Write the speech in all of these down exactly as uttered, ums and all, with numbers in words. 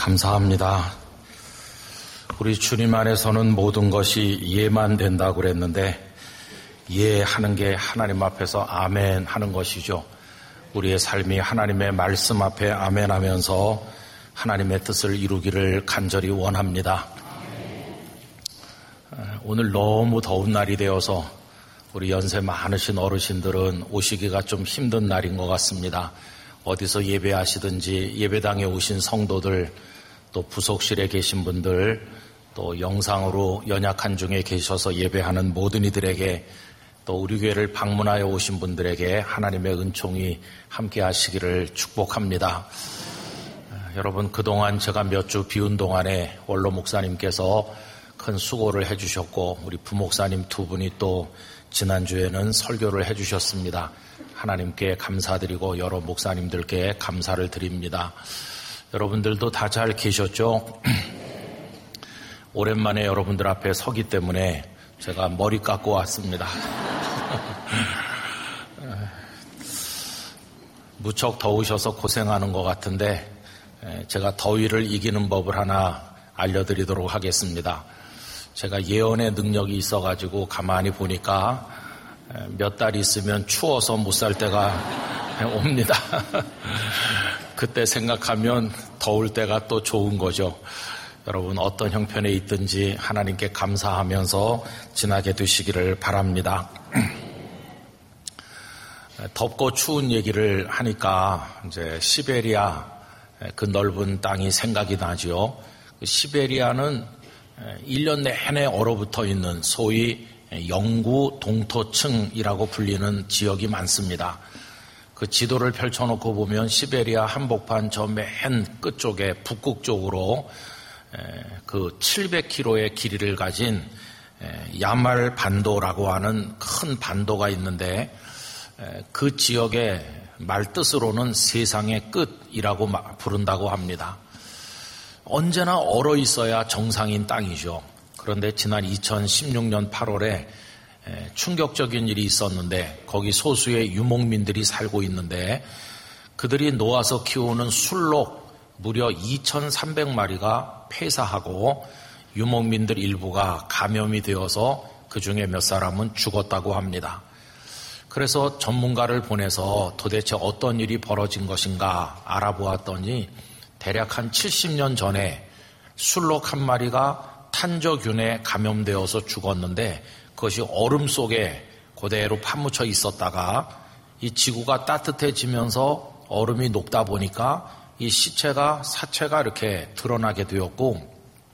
감사합니다. 우리 주님 안에서는 모든 것이 예만 된다고 그랬는데 예하는 게 하나님 앞에서 아멘 하는 것이죠. 우리의 삶이 하나님의 말씀 앞에 아멘 하면서 하나님의 뜻을 이루기를 간절히 원합니다. 오늘 너무 더운 날이 되어서 우리 연세 많으신 어르신들은 오시기가 좀 힘든 날인 것 같습니다. 어디서 예배하시든지 예배당에 오신 성도들, 또 부속실에 계신 분들, 또 영상으로 연약한 중에 계셔서 예배하는 모든 이들에게, 또 우리 교회를 방문하여 오신 분들에게 하나님의 은총이 함께 하시기를 축복합니다. 여러분, 그동안 제가 몇 주 비운 동안에 원로 목사님께서 큰 수고를 해주셨고 우리 부목사님 두 분이 또 지난주에는 설교를 해주셨습니다. 하나님께 감사드리고 여러 목사님들께 감사를 드립니다. 여러분들도 다 잘 계셨죠? 오랜만에 여러분들 앞에 서기 때문에 제가 머리 깎고 왔습니다. 무척 더우셔서 고생하는 것 같은데 제가 더위를 이기는 법을 하나 알려드리도록 하겠습니다. 제가 예언의 능력이 있어가지고 가만히 보니까 몇 달 있으면 추워서 못 살 때가 옵니다. 그때 생각하면 더울 때가 또 좋은 거죠. 여러분, 어떤 형편에 있든지 하나님께 감사하면서 지나게 되시기를 바랍니다. 덥고 추운 얘기를 하니까 이제 시베리아 그 넓은 땅이 생각이 나죠. 시베리아는 일 년 내내 얼어붙어 있는 소위 영구 동토층이라고 불리는 지역이 많습니다. 그 지도를 펼쳐놓고 보면 시베리아 한복판 저 맨 끝쪽에 북극 쪽으로 그 칠백 킬로미터의 길이를 가진 야말 반도라고 하는 큰 반도가 있는데 그 지역의 말뜻으로는 세상의 끝이라고 부른다고 합니다. 언제나 얼어 있어야 정상인 땅이죠. 그런데 지난 이천십육 년 팔월에 충격적인 일이 있었는데 거기 소수의 유목민들이 살고 있는데 그들이 놓아서 키우는 술록 무려 이천삼백 마리가 폐사하고 유목민들 일부가 감염이 되어서 그중에 몇 사람은 죽었다고 합니다. 그래서 전문가를 보내서 도대체 어떤 일이 벌어진 것인가 알아보았더니 대략 한 칠십 년 전에 술록 한 마리가 탄저균에 감염되어서 죽었는데 그것이 얼음 속에 그대로 파묻혀 있었다가 이 지구가 따뜻해지면서 얼음이 녹다 보니까 이 시체가 사체가 이렇게 드러나게 되었고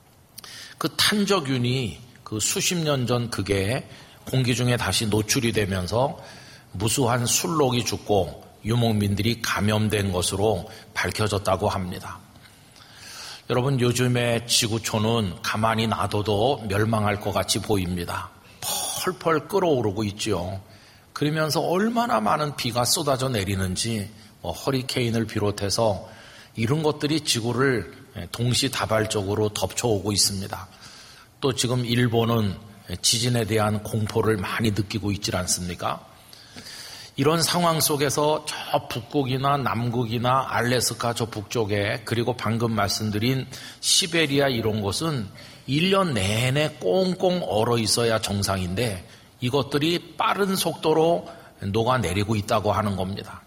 그 탄저균이 그 수십 년 전 그게 공기 중에 다시 노출이 되면서 무수한 술록이 죽고 유목민들이 감염된 것으로 밝혀졌다고 합니다. 여러분, 요즘에 지구촌은 가만히 놔둬도 멸망할 것 같이 보입니다. 펄펄 끓어오르고 있죠. 그러면서 얼마나 많은 비가 쏟아져 내리는지 뭐 허리케인을 비롯해서 이런 것들이 지구를 동시다발적으로 덮쳐오고 있습니다. 또 지금 일본은 지진에 대한 공포를 많이 느끼고 있지 않습니까? 이런 상황 속에서 저 북극이나 남극이나 알래스카 저 북쪽에 그리고 방금 말씀드린 시베리아 이런 곳은 일 년 내내 꽁꽁 얼어 있어야 정상인데 이것들이 빠른 속도로 녹아내리고 있다고 하는 겁니다.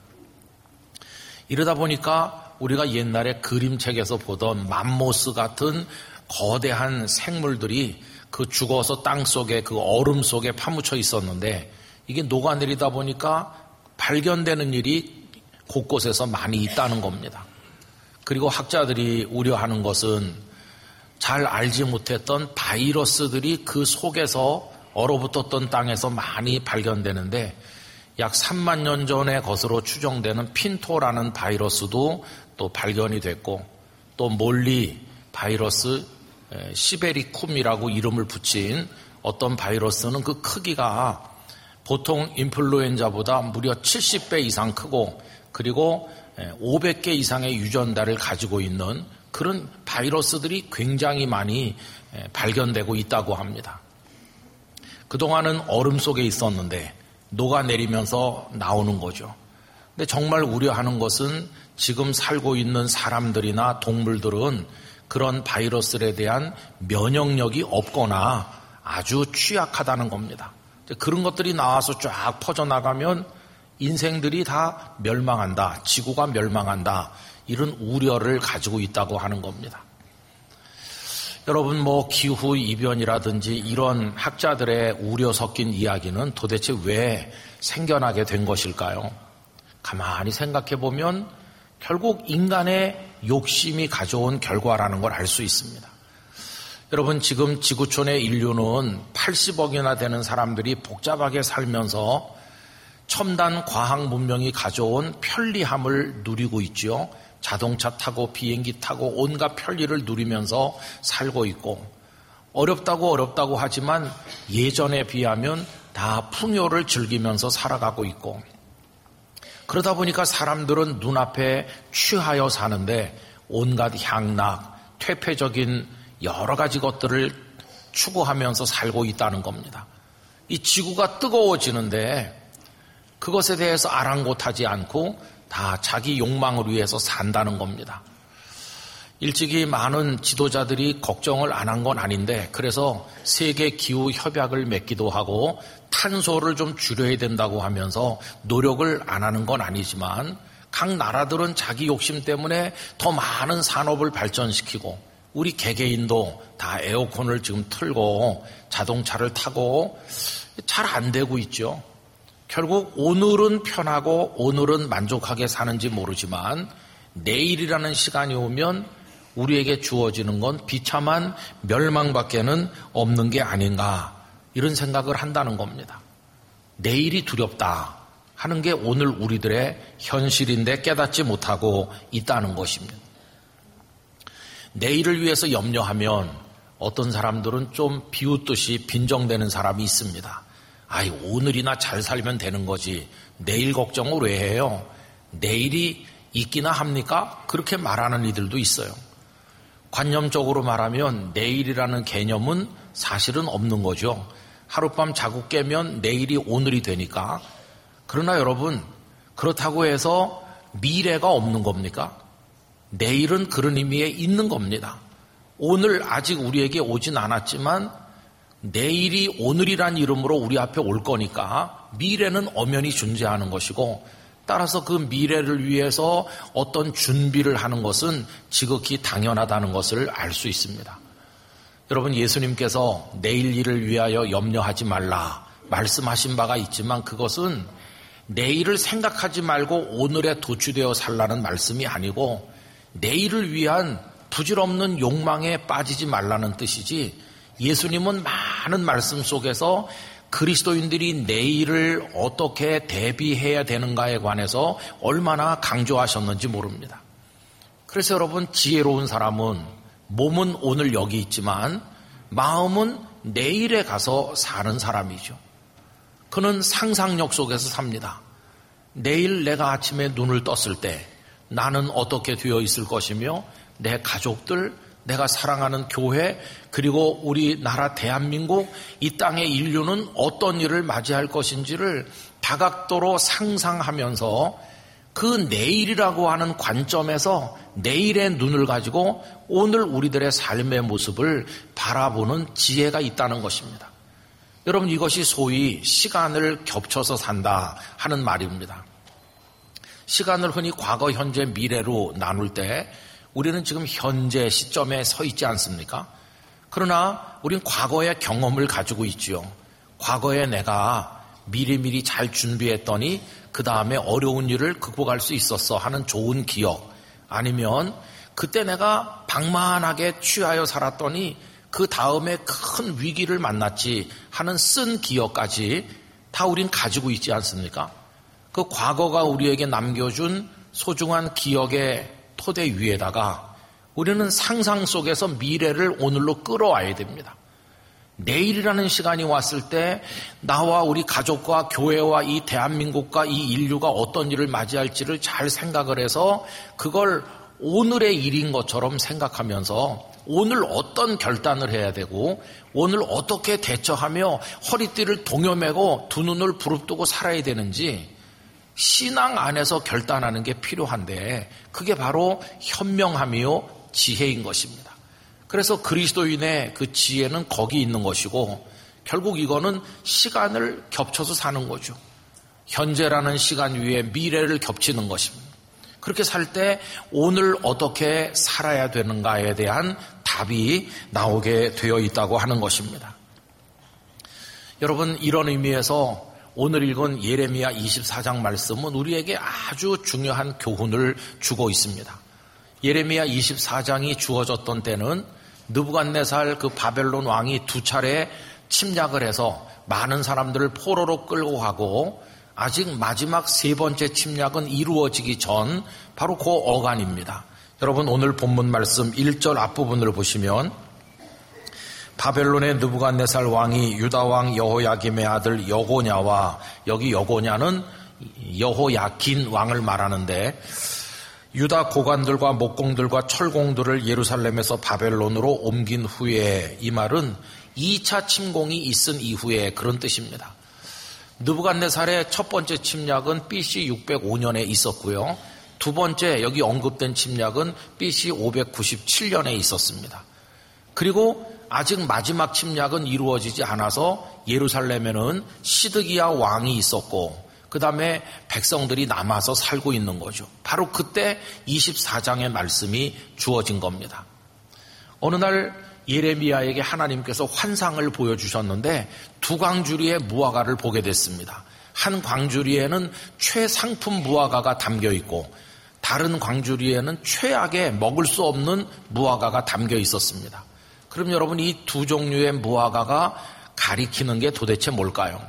이러다 보니까 우리가 옛날에 그림책에서 보던 맘모스 같은 거대한 생물들이 그 죽어서 땅 속에 그 얼음 속에 파묻혀 있었는데 이게 녹아내리다 보니까 발견되는 일이 곳곳에서 많이 있다는 겁니다. 그리고 학자들이 우려하는 것은 잘 알지 못했던 바이러스들이 그 속에서 얼어붙었던 땅에서 많이 발견되는데 약 삼만 년 전의 것으로 추정되는 핀토라는 바이러스도 또 발견이 됐고 또 몰리 바이러스 시베리쿰이라고 이름을 붙인 어떤 바이러스는 그 크기가 보통 인플루엔자보다 무려 칠십 배 이상 크고 그리고 오백 개 이상의 유전자를 가지고 있는 그런 바이러스들이 굉장히 많이 발견되고 있다고 합니다. 그동안은 얼음 속에 있었는데 녹아내리면서 나오는 거죠. 근데 정말 우려하는 것은 지금 살고 있는 사람들이나 동물들은 그런 바이러스에 대한 면역력이 없거나 아주 취약하다는 겁니다. 그런 것들이 나와서 쫙 퍼져나가면 인생들이 다 멸망한다, 지구가 멸망한다, 이런 우려를 가지고 있다고 하는 겁니다. 여러분, 뭐 기후 이변이라든지 이런 학자들의 우려 섞인 이야기는 도대체 왜 생겨나게 된 것일까요? 가만히 생각해 보면 결국 인간의 욕심이 가져온 결과라는 걸 알 수 있습니다. 여러분, 지금 지구촌의 인류는 팔십억이나 되는 사람들이 복잡하게 살면서 첨단 과학 문명이 가져온 편리함을 누리고 있죠. 자동차 타고 비행기 타고 온갖 편리를 누리면서 살고 있고, 어렵다고 어렵다고 하지만 예전에 비하면 다 풍요를 즐기면서 살아가고 있고, 그러다 보니까 사람들은 눈앞에 취하여 사는데 온갖 향락, 퇴폐적인 여러 가지 것들을 추구하면서 살고 있다는 겁니다. 이 지구가 뜨거워지는데 그것에 대해서 아랑곳하지 않고 다 자기 욕망을 위해서 산다는 겁니다. 일찍이 많은 지도자들이 걱정을 안 한 건 아닌데, 그래서 세계 기후 협약을 맺기도 하고 탄소를 좀 줄여야 된다고 하면서 노력을 안 하는 건 아니지만, 각 나라들은 자기 욕심 때문에 더 많은 산업을 발전시키고, 우리 개개인도 다 에어컨을 지금 틀고 자동차를 타고 잘 안 되고 있죠. 결국 오늘은 편하고 오늘은 만족하게 사는지 모르지만 내일이라는 시간이 오면 우리에게 주어지는 건 비참한 멸망밖에는 없는 게 아닌가, 이런 생각을 한다는 겁니다. 내일이 두렵다 하는 게 오늘 우리들의 현실인데 깨닫지 못하고 있다는 것입니다. 내일을 위해서 염려하면 어떤 사람들은 좀 비웃듯이 빈정대는 사람이 있습니다. 아이, 오늘이나 잘 살면 되는 거지 내일 걱정을 왜 해요? 내일이 있기나 합니까? 그렇게 말하는 이들도 있어요. 관념적으로 말하면 내일이라는 개념은 사실은 없는 거죠. 하룻밤 자고 깨면 내일이 오늘이 되니까. 그러나 여러분, 그렇다고 해서 미래가 없는 겁니까? 내일은 그런 의미에 있는 겁니다. 오늘 아직 우리에게 오진 않았지만 내일이 오늘이란 이름으로 우리 앞에 올 거니까 미래는 엄연히 존재하는 것이고, 따라서 그 미래를 위해서 어떤 준비를 하는 것은 지극히 당연하다는 것을 알 수 있습니다. 여러분, 예수님께서 내일 일을 위하여 염려하지 말라 말씀하신 바가 있지만 그것은 내일을 생각하지 말고 오늘에 도취되어 살라는 말씀이 아니고 내일을 위한 부질없는 욕망에 빠지지 말라는 뜻이지, 예수님은 많은 말씀 속에서 그리스도인들이 내일을 어떻게 대비해야 되는가에 관해서 얼마나 강조하셨는지 모릅니다. 그래서 여러분, 지혜로운 사람은 몸은 오늘 여기 있지만 마음은 내일에 가서 사는 사람이죠. 그는 상상력 속에서 삽니다. 내일 내가 아침에 눈을 떴을 때 나는 어떻게 되어 있을 것이며 내 가족들, 내가 사랑하는 교회, 그리고 우리나라 대한민국, 이 땅의 인류는 어떤 일을 맞이할 것인지를 다각도로 상상하면서 그 내일이라고 하는 관점에서 내일의 눈을 가지고 오늘 우리들의 삶의 모습을 바라보는 지혜가 있다는 것입니다. 여러분, 이것이 소위 시간을 겹쳐서 산다 하는 말입니다. 시간을 흔히 과거, 현재, 미래로 나눌 때 우리는 지금 현재 시점에 서 있지 않습니까? 그러나 우린 과거의 경험을 가지고 있지요. 과거에 내가 미리미리 잘 준비했더니 그 다음에 어려운 일을 극복할 수 있었어 하는 좋은 기억, 아니면 그때 내가 방만하게 취하여 살았더니 그 다음에 큰 위기를 만났지 하는 쓴 기억까지 다 우린 가지고 있지 않습니까? 그 과거가 우리에게 남겨준 소중한 기억의 토대 위에다가 우리는 상상 속에서 미래를 오늘로 끌어와야 됩니다. 내일이라는 시간이 왔을 때 나와 우리 가족과 교회와 이 대한민국과 이 인류가 어떤 일을 맞이할지를 잘 생각을 해서 그걸 오늘의 일인 것처럼 생각하면서 오늘 어떤 결단을 해야 되고 오늘 어떻게 대처하며 허리띠를 동여매고 두 눈을 부릅뜨고 살아야 되는지 신앙 안에서 결단하는 게 필요한데 그게 바로 현명함이요 지혜인 것입니다. 그래서 그리스도인의 그 지혜는 거기 있는 것이고 결국 이거는 시간을 겹쳐서 사는 거죠. 현재라는 시간 위에 미래를 겹치는 것입니다. 그렇게 살 때 오늘 어떻게 살아야 되는가에 대한 답이 나오게 되어 있다고 하는 것입니다. 여러분, 이런 의미에서 오늘 읽은 예레미야 이십사 장 말씀은 우리에게 아주 중요한 교훈을 주고 있습니다. 예레미야 이십사 장이 주어졌던 때는 느부갓네살 그 바벨론 왕이 두 차례 침략을 해서 많은 사람들을 포로로 끌고 가고 아직 마지막 세 번째 침략은 이루어지기 전 바로 그 어간입니다. 여러분, 오늘 본문 말씀 일 절 앞부분을 보시면 바벨론의 느부갓네살 왕이 유다 왕 여호야김의 아들 여고냐와, 여기 여고냐는 여호야긴 왕을 말하는데, 유다 고관들과 목공들과 철공들을 예루살렘에서 바벨론으로 옮긴 후에, 이 말은 이 차 침공이 있은 이후에 그런 뜻입니다. 느부갓네살의 첫 번째 침략은 비씨 육백오 년에 있었고요. 두 번째 여기 언급된 침략은 비씨 오백구십칠 년에 있었습니다. 그리고 아직 마지막 침략은 이루어지지 않아서 예루살렘에는 시드기야 왕이 있었고 그 다음에 백성들이 남아서 살고 있는 거죠. 바로 그때 이십사 장의 말씀이 주어진 겁니다. 어느 날 예레미야에게 하나님께서 환상을 보여주셨는데 두 광주리의 무화과를 보게 됐습니다. 한 광주리에는 최상품 무화과가 담겨 있고 다른 광주리에는 최악의 먹을 수 없는 무화과가 담겨 있었습니다. 그럼 여러분, 이 두 종류의 무화과가 가리키는 게 도대체 뭘까요?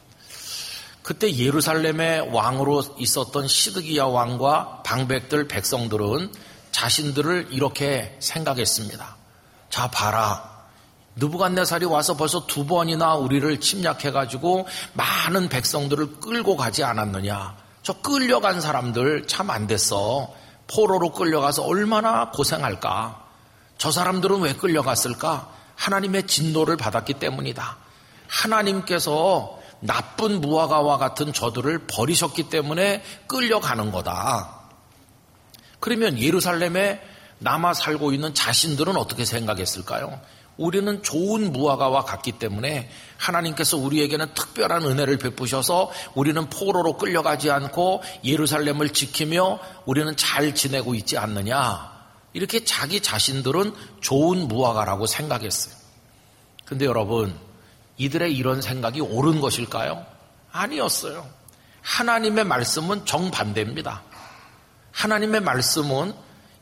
그때 예루살렘의 왕으로 있었던 시드기야 왕과 방백들 백성들은 자신들을 이렇게 생각했습니다. 자, 봐라. 느부갓네살이 와서 벌써 두 번이나 우리를 침략해가지고 많은 백성들을 끌고 가지 않았느냐. 저 끌려간 사람들 참 안 됐어. 포로로 끌려가서 얼마나 고생할까. 저 사람들은 왜 끌려갔을까? 하나님의 진노를 받았기 때문이다. 하나님께서 나쁜 무화과와 같은 저들을 버리셨기 때문에 끌려가는 거다. 그러면 예루살렘에 남아 살고 있는 자신들은 어떻게 생각했을까요? 우리는 좋은 무화과와 같기 때문에 하나님께서 우리에게는 특별한 은혜를 베푸셔서 우리는 포로로 끌려가지 않고 예루살렘을 지키며 우리는 잘 지내고 있지 않느냐. 이렇게 자기 자신들은 좋은 무화과라고 생각했어요. 근데 여러분, 이들의 이런 생각이 옳은 것일까요? 아니었어요. 하나님의 말씀은 정반대입니다. 하나님의 말씀은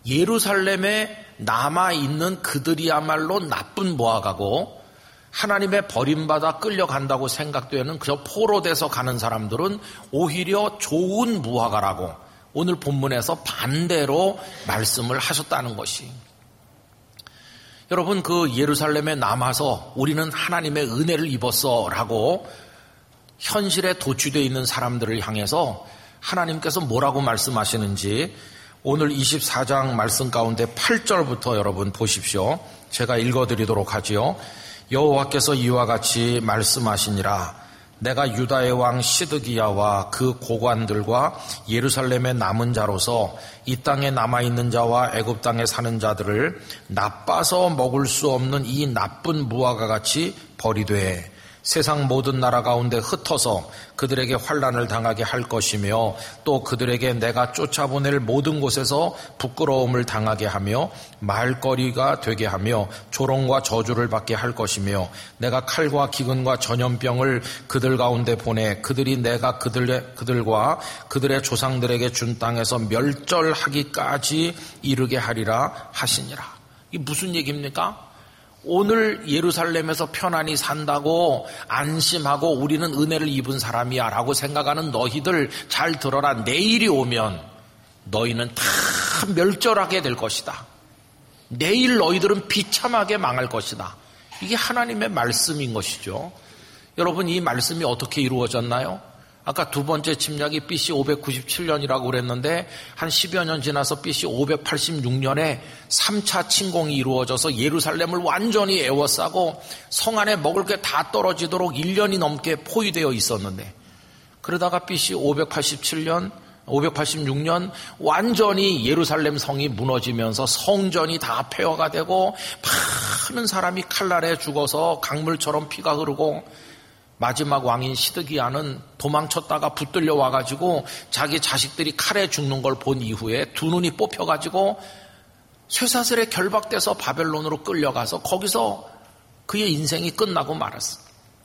예루살렘에 남아있는 그들이야말로 나쁜 무화과고 하나님의 버림받아 끌려간다고 생각되는 그저 포로돼서 가는 사람들은 오히려 좋은 무화과라고 오늘 본문에서 반대로 말씀을 하셨다는 것이. 여러분, 그 예루살렘에 남아서 우리는 하나님의 은혜를 입었어 라고 현실에 도취되어 있는 사람들을 향해서 하나님께서 뭐라고 말씀하시는지 오늘 이십사 장 말씀 가운데 팔 절부터 여러분 보십시오. 제가 읽어드리도록 하지요. 여호와께서 이와 같이 말씀하시니라. 내가 유다의 왕 시드기야와 그 고관들과 예루살렘의 남은 자로서 이 땅에 남아있는 자와 애굽 땅에 사는 자들을 나빠서 먹을 수 없는 이 나쁜 무화과같이 버리되 세상 모든 나라 가운데 흩어서 그들에게 환난을 당하게 할 것이며 또 그들에게 내가 쫓아보낼 모든 곳에서 부끄러움을 당하게 하며 말거리가 되게 하며 조롱과 저주를 받게 할 것이며 내가 칼과 기근과 전염병을 그들 가운데 보내 그들이 내가 그들의, 그들과 그들의 조상들에게 준 땅에서 멸절하기까지 이르게 하리라 하시니라. 이게 무슨 얘기입니까? 오늘 예루살렘에서 편안히 산다고 안심하고 우리는 은혜를 입은 사람이야 라고 생각하는 너희들 잘 들어라. 내일이 오면 너희는 다 멸절하게 될 것이다. 내일 너희들은 비참하게 망할 것이다. 이게 하나님의 말씀인 것이죠. 여러분, 이 말씀이 어떻게 이루어졌나요? 아까 두 번째 침략이 비씨 오백구십칠 년이라고 그랬는데 한 십여 년 지나서 비씨 오백팔십육 년에 삼 차 침공이 이루어져서 예루살렘을 완전히 에워싸고 성 안에 먹을 게 다 떨어지도록 일 년이 넘게 포위되어 있었는데 그러다가 비씨 오백팔십칠 년, 오백팔십육 년 완전히 예루살렘 성이 무너지면서 성전이 다 폐허가 되고 많은 사람이 칼날에 죽어서 강물처럼 피가 흐르고 마지막 왕인 시드기야는 도망쳤다가 붙들려 와가지고 자기 자식들이 칼에 죽는 걸 본 이후에 두 눈이 뽑혀가지고 쇠사슬에 결박돼서 바벨론으로 끌려가서 거기서 그의 인생이 끝나고 말았어.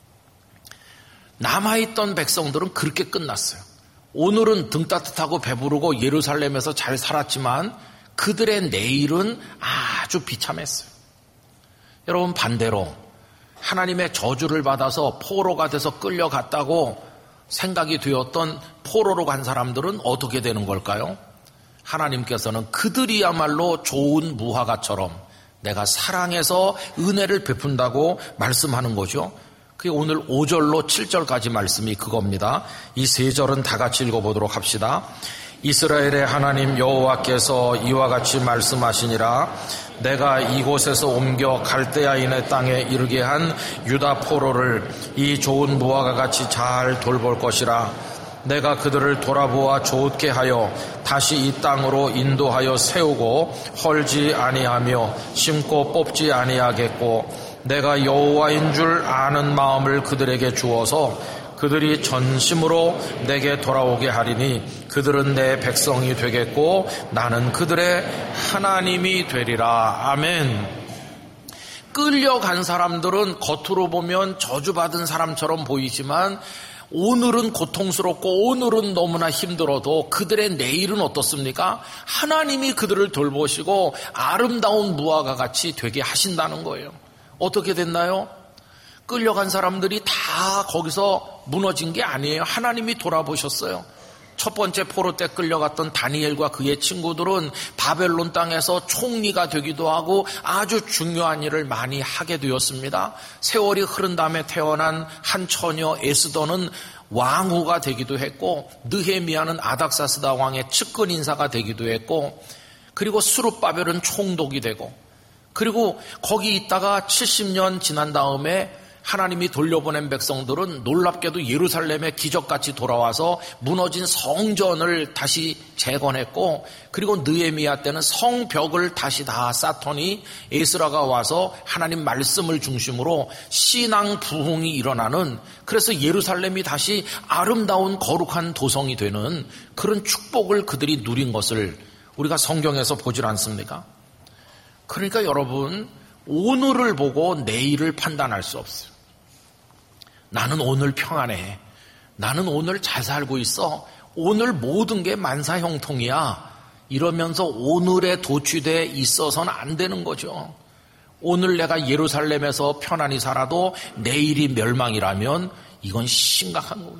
남아있던 백성들은 그렇게 끝났어요. 오늘은 등 따뜻하고 배부르고 예루살렘에서 잘 살았지만 그들의 내일은 아주 비참했어요. 여러분, 반대로 하나님의 저주를 받아서 포로가 돼서 끌려갔다고 생각이 되었던 포로로 간 사람들은 어떻게 되는 걸까요? 하나님께서는 그들이야말로 좋은 무화과처럼 내가 사랑해서 은혜를 베푼다고 말씀하는 거죠. 그게 오늘 오 절로 칠 절까지 말씀이 그겁니다. 이 세 절은 다 같이 읽어보도록 합시다. 이스라엘의 하나님 여호와께서 이와 같이 말씀하시니라. 내가 이곳에서 옮겨 갈대아인의 땅에 이르게 한 유다 포로를 이 좋은 무화과 같이 잘 돌볼 것이라. 내가 그들을 돌아보아 좋게 하여 다시 이 땅으로 인도하여 세우고 헐지 아니하며 심고 뽑지 아니하겠고, 내가 여호와인 줄 아는 마음을 그들에게 주어서 그들이 전심으로 내게 돌아오게 하리니 그들은 내 백성이 되겠고 나는 그들의 하나님이 되리라. 아멘. 끌려간 사람들은 겉으로 보면 저주받은 사람처럼 보이지만 오늘은 고통스럽고 오늘은 너무나 힘들어도 그들의 내일은 어떻습니까? 하나님이 그들을 돌보시고 아름다운 무화과 같이 되게 하신다는 거예요. 어떻게 됐나요? 끌려간 사람들이 다 거기서 무너진 게 아니에요. 하나님이 돌아보셨어요. 첫 번째 포로 때 끌려갔던 다니엘과 그의 친구들은 바벨론 땅에서 총리가 되기도 하고 아주 중요한 일을 많이 하게 되었습니다. 세월이 흐른 다음에 태어난 한 처녀 에스더는 왕후가 되기도 했고, 느헤미야는 아닥사스다 왕의 측근 인사가 되기도 했고, 그리고 스룹바벨은 총독이 되고, 그리고 거기 있다가 칠십 년 지난 다음에 하나님이 돌려보낸 백성들은 놀랍게도 예루살렘에 기적같이 돌아와서 무너진 성전을 다시 재건했고, 그리고 느헤미야 때는 성벽을 다시 다 쌓더니 에스라가 와서 하나님 말씀을 중심으로 신앙 부흥이 일어나는, 그래서 예루살렘이 다시 아름다운 거룩한 도성이 되는 그런 축복을 그들이 누린 것을 우리가 성경에서 보질 않습니까? 그러니까 여러분, 오늘을 보고 내일을 판단할 수 없어요. 나는 오늘 평안해. 나는 오늘 잘 살고 있어. 오늘 모든 게 만사형통이야. 이러면서 오늘에 도취돼 있어서는 안 되는 거죠. 오늘 내가 예루살렘에서 편안히 살아도 내일이 멸망이라면 이건 심각한 거예요.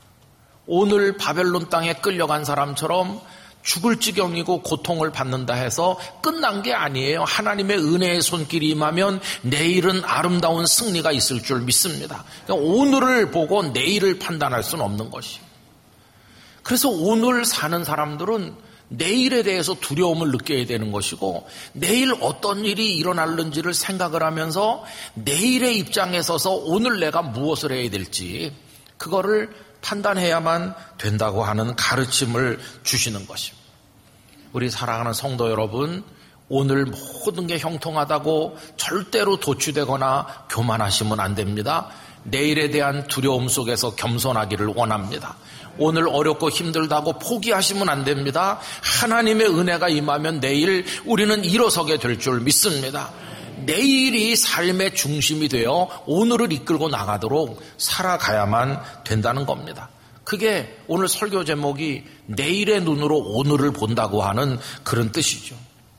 오늘 바벨론 땅에 끌려간 사람처럼 죽을 지경이고 고통을 받는다 해서 끝난 게 아니에요. 하나님의 은혜의 손길이 임하면 내일은 아름다운 승리가 있을 줄 믿습니다. 그러니까 오늘을 보고 내일을 판단할 수는 없는 것이에요. 그래서 오늘 사는 사람들은 내일에 대해서 두려움을 느껴야 되는 것이고, 내일 어떤 일이 일어날는지를 생각을 하면서 내일의 입장에 서서 오늘 내가 무엇을 해야 될지 그거를 판단해야만 된다고 하는 가르침을 주시는 것입니다. 우리 사랑하는 성도 여러분, 오늘 모든 게 형통하다고 절대로 도취되거나 교만하시면 안 됩니다. 내일에 대한 두려움 속에서 겸손하기를 원합니다. 오늘 어렵고 힘들다고 포기하시면 안 됩니다. 하나님의 은혜가 임하면 내일 우리는 일어서게 될 줄 믿습니다. 내일이 삶의 중심이 되어 오늘을 이끌고 나가도록 살아가야만 된다는 겁니다. 그게 오늘 설교 제목이 내일의 눈으로 오늘을 본다고 하는 그런 뜻이죠.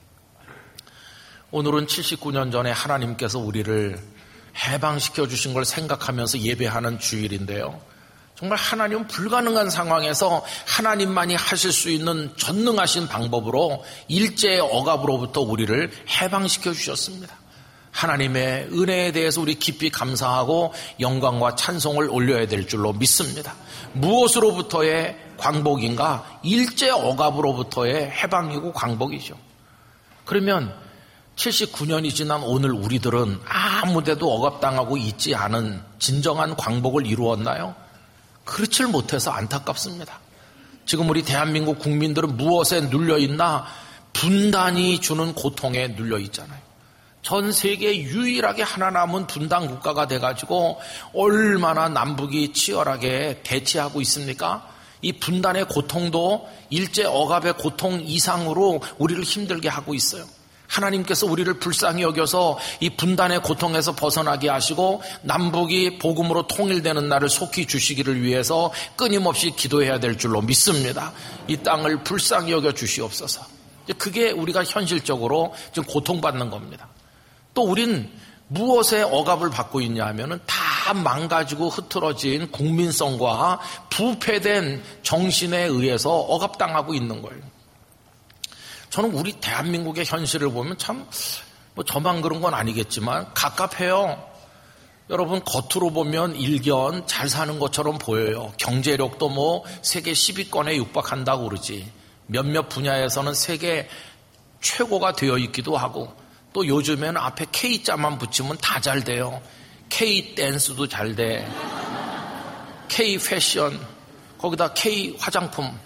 오늘은 칠십구 년 전에 하나님께서 우리를 해방시켜 주신 걸 생각하면서 예배하는 주일인데요. 정말 하나님은 불가능한 상황에서 하나님만이 하실 수 있는 전능하신 방법으로 일제의 억압으로부터 우리를 해방시켜 주셨습니다. 하나님의 은혜에 대해서 우리 깊이 감사하고 영광과 찬송을 올려야 될 줄로 믿습니다. 무엇으로부터의 광복인가? 일제 억압으로부터의 해방이고 광복이죠. 그러면 칠십구 년이 지난 오늘 우리들은 아무데도 억압당하고 있지 않은 진정한 광복을 이루었나요? 그렇지를 못해서 안타깝습니다. 지금 우리 대한민국 국민들은 무엇에 눌려있나? 분단이 주는 고통에 눌려있잖아요. 전 세계 유일하게 하나 남은 분단 국가가 돼가지고 얼마나 남북이 치열하게 대치하고 있습니까? 이 분단의 고통도 일제 억압의 고통 이상으로 우리를 힘들게 하고 있어요. 하나님께서 우리를 불쌍히 여겨서 이 분단의 고통에서 벗어나게 하시고 남북이 복음으로 통일되는 날을 속히 주시기를 위해서 끊임없이 기도해야 될 줄로 믿습니다. 이 땅을 불쌍히 여겨 주시옵소서. 그게 우리가 현실적으로 지금 고통받는 겁니다. 또 우린 무엇에 억압을 받고 있냐 하면은 다 망가지고 흐트러진 국민성과 부패된 정신에 의해서 억압당하고 있는 거예요. 저는 우리 대한민국의 현실을 보면 참, 뭐 저만 그런 건 아니겠지만 갑갑해요. 여러분 겉으로 보면 일견 잘 사는 것처럼 보여요. 경제력도 뭐 세계 십 위권에 육박한다고 그러지. 몇몇 분야에서는 세계 최고가 되어 있기도 하고 또 요즘에는 앞에 K자만 붙이면 다 잘 돼요. K 댄스도 잘 돼. K 패션, 거기다 K 화장품.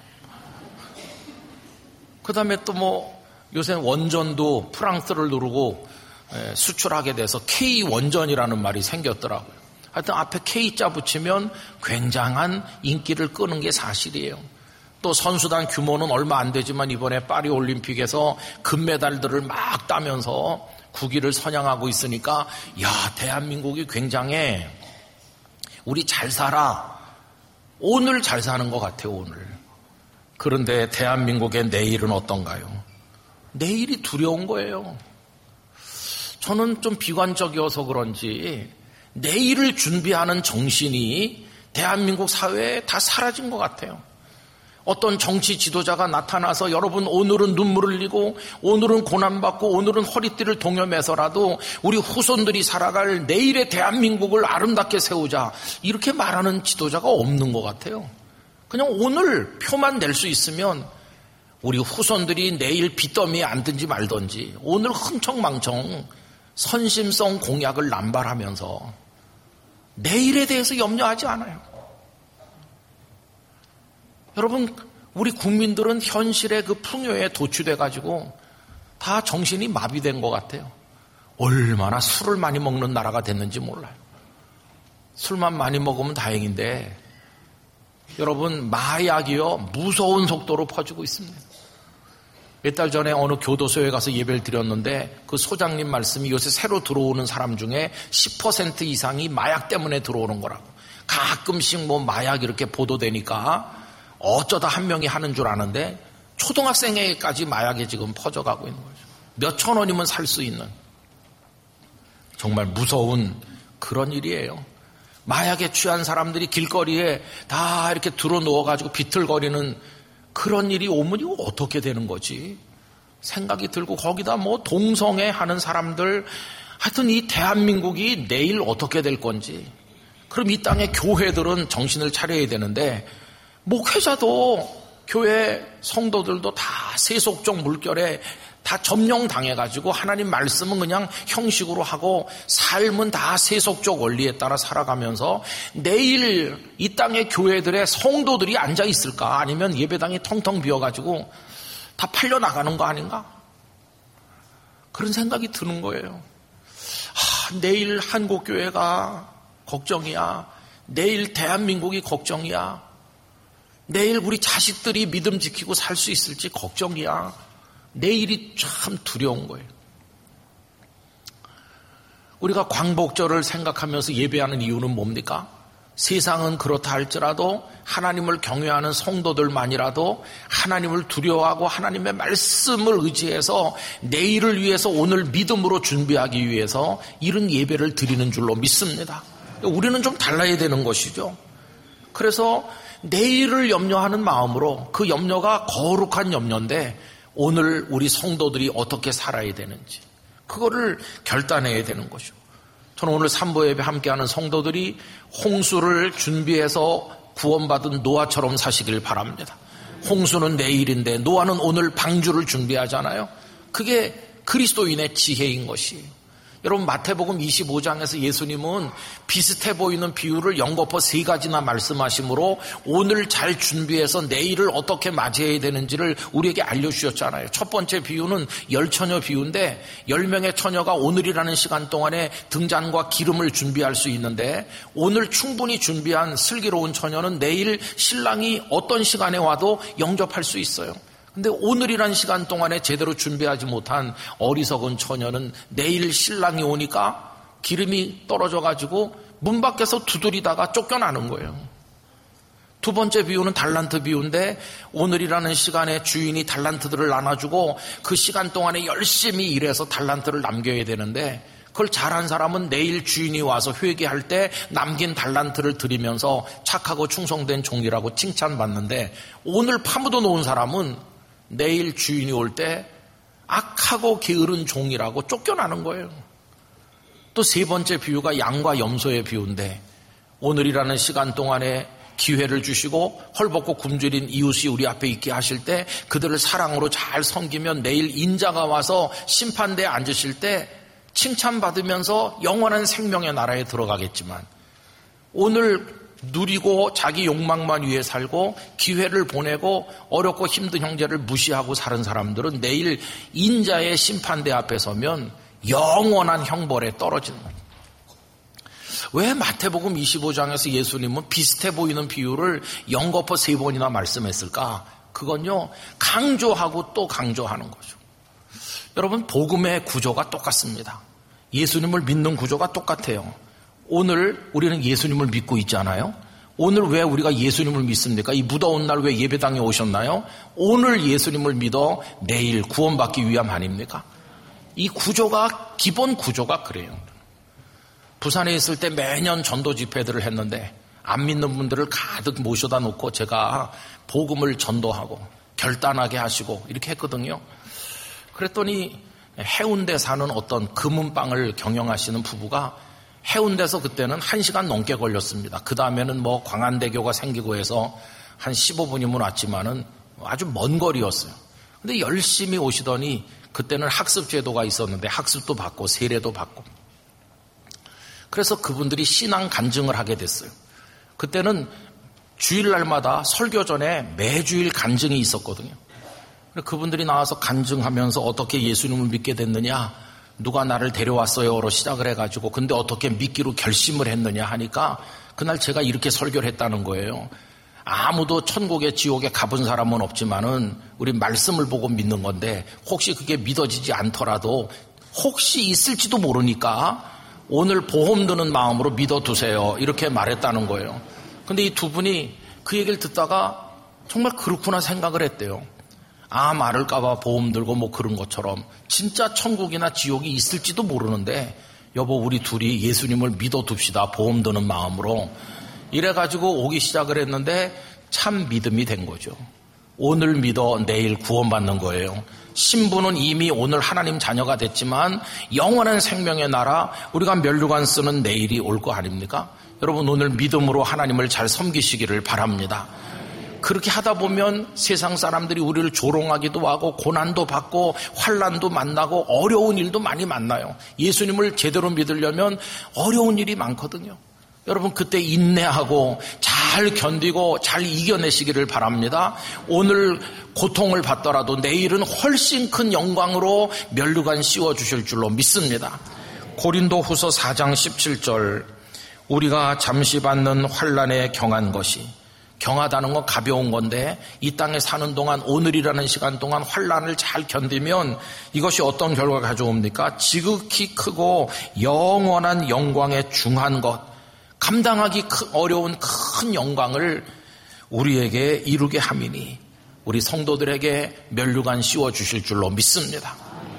그 다음에 또 뭐 요새 원전도 프랑스를 누르고 수출하게 돼서 K 원전이라는 말이 생겼더라고요. 하여튼 앞에 K자 붙이면 굉장한 인기를 끄는 게 사실이에요. 또 선수단 규모는 얼마 안 되지만 이번에 파리 올림픽에서 금메달들을 막 따면서 국위를 선양하고 있으니까 야, 대한민국이 굉장해. 우리 잘 살아. 오늘 잘 사는 것 같아요, 오늘. 그런데 대한민국의 내일은 어떤가요? 내일이 두려운 거예요. 저는 좀 비관적이어서 그런지 내일을 준비하는 정신이 대한민국 사회에 다 사라진 것 같아요. 어떤 정치 지도자가 나타나서 여러분 오늘은 눈물을 흘리고 오늘은 고난받고 오늘은 허리띠를 동여매서라도 우리 후손들이 살아갈 내일의 대한민국을 아름답게 세우자 이렇게 말하는 지도자가 없는 것 같아요. 그냥 오늘 표만 낼 수 있으면 우리 후손들이 내일 빚더미에 앉든지 말든지 오늘 흥청망청 선심성 공약을 남발하면서 내일에 대해서 염려하지 않아요. 여러분, 우리 국민들은 현실의 그 풍요에 도취돼가지고 다 정신이 마비된 것 같아요. 얼마나 술을 많이 먹는 나라가 됐는지 몰라요. 술만 많이 먹으면 다행인데 여러분, 마약이요 무서운 속도로 퍼지고 있습니다. 몇 달 전에 어느 교도소에 가서 예배를 드렸는데 그 소장님 말씀이 요새 새로 들어오는 사람 중에 십 퍼센트 이상이 마약 때문에 들어오는 거라고. 가끔씩 뭐 마약 이렇게 보도되니까 어쩌다 한 명이 하는 줄 아는데 초등학생에게까지 마약이 지금 퍼져가고 있는 거죠. 몇천 원이면 살 수 있는 정말 무서운 그런 일이에요. 마약에 취한 사람들이 길거리에 다 이렇게 들어 누워가지고 비틀거리는 그런 일이 오면 이거 어떻게 되는 거지? 생각이 들고 거기다 뭐 동성애 하는 사람들 하여튼 이 대한민국이 내일 어떻게 될 건지. 그럼 이 땅의 교회들은 정신을 차려야 되는데 목회자도 교회 성도들도 다 세속적 물결에 다 점령당해가지고 하나님 말씀은 그냥 형식으로 하고 삶은 다 세속적 원리에 따라 살아가면서 내일 이 땅의 교회들의 성도들이 앉아있을까? 아니면 예배당이 텅텅 비어가지고 다 팔려나가는 거 아닌가? 그런 생각이 드는 거예요. 아, 내일 한국교회가 걱정이야. 내일 대한민국이 걱정이야. 내일 우리 자식들이 믿음 지키고 살 수 있을지 걱정이야. 내일이 참 두려운 거예요. 우리가 광복절을 생각하면서 예배하는 이유는 뭡니까? 세상은 그렇다 할지라도 하나님을 경외하는 성도들만이라도 하나님을 두려워하고 하나님의 말씀을 의지해서 내일을 위해서 오늘 믿음으로 준비하기 위해서 이런 예배를 드리는 줄로 믿습니다. 우리는 좀 달라야 되는 것이죠. 그래서 내일을 염려하는 마음으로 그 염려가 거룩한 염려인데 오늘 우리 성도들이 어떻게 살아야 되는지 그거를 결단해야 되는 것이죠. 저는 오늘 삼보 예배 함께하는 성도들이 홍수를 준비해서 구원받은 노아처럼 사시길 바랍니다. 홍수는 내일인데 노아는 오늘 방주를 준비하잖아요. 그게 그리스도인의 지혜인 것이에요. 여러분 마태복음 이십오 장에서 예수님은 비슷해 보이는 비유를 연거푸 세 가지나 말씀하시므로 오늘 잘 준비해서 내일을 어떻게 맞이해야 되는지를 우리에게 알려주셨잖아요. 첫 번째 비유는 열 처녀 비유인데 열 명의 처녀가 오늘이라는 시간 동안에 등잔과 기름을 준비할 수 있는데 오늘 충분히 준비한 슬기로운 처녀는 내일 신랑이 어떤 시간에 와도 영접할 수 있어요. 근데 오늘이란 시간 동안에 제대로 준비하지 못한 어리석은 처녀는 내일 신랑이 오니까 기름이 떨어져가지고 문 밖에서 두드리다가 쫓겨나는 거예요. 두 번째 비유는 달란트 비유인데 오늘이라는 시간에 주인이 달란트들을 나눠주고 그 시간 동안에 열심히 일해서 달란트를 남겨야 되는데 그걸 잘한 사람은 내일 주인이 와서 회개할 때 남긴 달란트를 드리면서 착하고 충성된 종이라고 칭찬받는데 오늘 파묻어 놓은 사람은 내일 주인이 올 때 악하고 게으른 종이라고 쫓겨나는 거예요. 또 세 번째 비유가 양과 염소의 비유인데 오늘이라는 시간 동안에 기회를 주시고 헐벗고 굶주린 이웃이 우리 앞에 있게 하실 때 그들을 사랑으로 잘 섬기면 내일 인자가 와서 심판대에 앉으실 때 칭찬받으면서 영원한 생명의 나라에 들어가겠지만 오늘 누리고 자기 욕망만 위해 살고 기회를 보내고 어렵고 힘든 형제를 무시하고 사는 사람들은 내일 인자의 심판대 앞에 서면 영원한 형벌에 떨어지는 겁니다. 왜 마태복음 이십오 장에서 예수님은 비슷해 보이는 비유를 연거푸 세 번이나 말씀했을까? 그건요 강조하고 또 강조하는 거죠. 여러분 복음의 구조가 똑같습니다. 예수님을 믿는 구조가 똑같아요. 오늘 우리는 예수님을 믿고 있잖아요. 오늘 왜 우리가 예수님을 믿습니까? 이 무더운 날 왜 예배당에 오셨나요? 오늘 예수님을 믿어 내일 구원받기 위함 아닙니까? 이 구조가 기본 구조가 그래요. 부산에 있을 때 매년 전도 집회들을 했는데 안 믿는 분들을 가득 모셔다 놓고 제가 복음을 전도하고 결단하게 하시고 이렇게 했거든요. 그랬더니 해운대 사는 어떤 금은방을 경영하시는 부부가 해운대에서 그때는 한 시간 넘게 걸렸습니다. 그 다음에는 뭐 광안대교가 생기고 해서 한 십오 분이면 왔지만은 아주 먼 거리였어요. 근데 열심히 오시더니 그때는 학습제도가 있었는데 학습도 받고 세례도 받고 그래서 그분들이 신앙 간증을 하게 됐어요. 그때는 주일날마다 설교 전에 매주일 간증이 있었거든요. 그분들이 나와서 간증하면서 어떻게 예수님을 믿게 됐느냐, 누가 나를 데려왔어요로 시작을 해가지고 근데 어떻게 믿기로 결심을 했느냐 하니까 그날 제가 이렇게 설교를 했다는 거예요. 아무도 천국에 지옥에 가본 사람은 없지만은 우리 말씀을 보고 믿는 건데 혹시 그게 믿어지지 않더라도 혹시 있을지도 모르니까 오늘 보험 드는 마음으로 믿어두세요 이렇게 말했다는 거예요. 근데 이 두 분이 그 얘기를 듣다가 정말 그렇구나 생각을 했대요. 아 말을까봐 보험 들고 뭐 그런 것처럼 진짜 천국이나 지옥이 있을지도 모르는데 여보 우리 둘이 예수님을 믿어둡시다 보험 드는 마음으로 이래가지고 오기 시작을 했는데 참 믿음이 된 거죠. 오늘 믿어 내일 구원받는 거예요. 신부는 이미 오늘 하나님 자녀가 됐지만 영원한 생명의 나라 우리가 면류관 쓰는 내일이 올 거 아닙니까? 여러분 오늘 믿음으로 하나님을 잘 섬기시기를 바랍니다. 그렇게 하다 보면 세상 사람들이 우리를 조롱하기도 하고 고난도 받고 환난도 만나고 어려운 일도 많이 만나요. 예수님을 제대로 믿으려면 어려운 일이 많거든요. 여러분 그때 인내하고 잘 견디고 잘 이겨내시기를 바랍니다. 오늘 고통을 받더라도 내일은 훨씬 큰 영광으로 면류관 씌워주실 줄로 믿습니다. 고린도후서 사 장 십칠 절 우리가 잠시 받는 환난에 경한 것이 경하다는 건 가벼운 건데 이 땅에 사는 동안 오늘이라는 시간 동안 환난을 잘 견디면 이것이 어떤 결과를 가져옵니까? 지극히 크고 영원한 영광에 중한 것 감당하기 어려운 큰 영광을 우리에게 이루게 함이니 우리 성도들에게 면류관 씌워주실 줄로 믿습니다.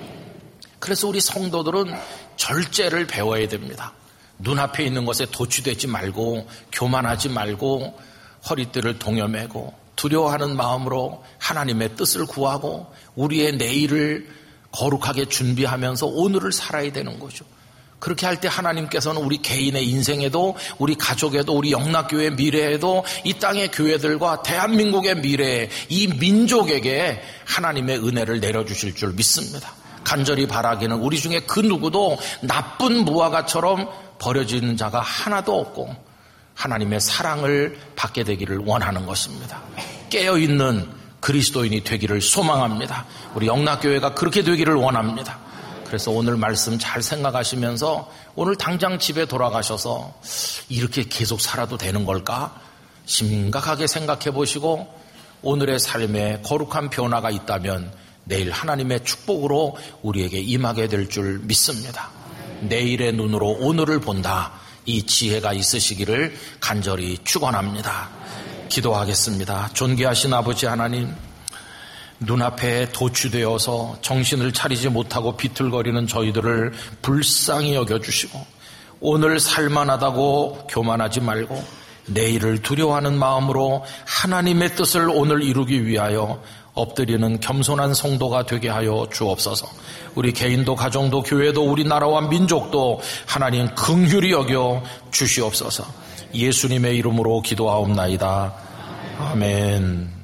그래서 우리 성도들은 절제를 배워야 됩니다. 눈앞에 있는 것에 도취되지 말고 교만하지 말고 허리띠를 동여매고 두려워하는 마음으로 하나님의 뜻을 구하고 우리의 내일을 거룩하게 준비하면서 오늘을 살아야 되는 거죠. 그렇게 할 때 하나님께서는 우리 개인의 인생에도 우리 가족에도 우리 영락교회 미래에도 이 땅의 교회들과 대한민국의 미래에 이 민족에게 하나님의 은혜를 내려주실 줄 믿습니다. 간절히 바라기는 우리 중에 그 누구도 나쁜 무화과처럼 버려진 자가 하나도 없고 하나님의 사랑을 받게 되기를 원하는 것입니다. 깨어있는 그리스도인이 되기를 소망합니다. 우리 영락교회가 그렇게 되기를 원합니다. 그래서 오늘 말씀 잘 생각하시면서 오늘 당장 집에 돌아가셔서 이렇게 계속 살아도 되는 걸까? 심각하게 생각해 보시고 오늘의 삶에 거룩한 변화가 있다면 내일 하나님의 축복으로 우리에게 임하게 될 줄 믿습니다. 내일의 눈으로 오늘을 본다. 이 지혜가 있으시기를 간절히 축원합니다. 기도하겠습니다. 존귀하신 아버지 하나님, 눈앞에 도취되어서 정신을 차리지 못하고 비틀거리는 저희들을 불쌍히 여겨주시고 오늘 살만하다고 교만하지 말고 내일을 두려워하는 마음으로 하나님의 뜻을 오늘 이루기 위하여 엎드리는 겸손한 성도가 되게 하여 주옵소서. 우리 개인도 가정도 교회도 우리나라와 민족도 하나님 긍휼히 여겨 주시옵소서. 예수님의 이름으로 기도하옵나이다. 아멘.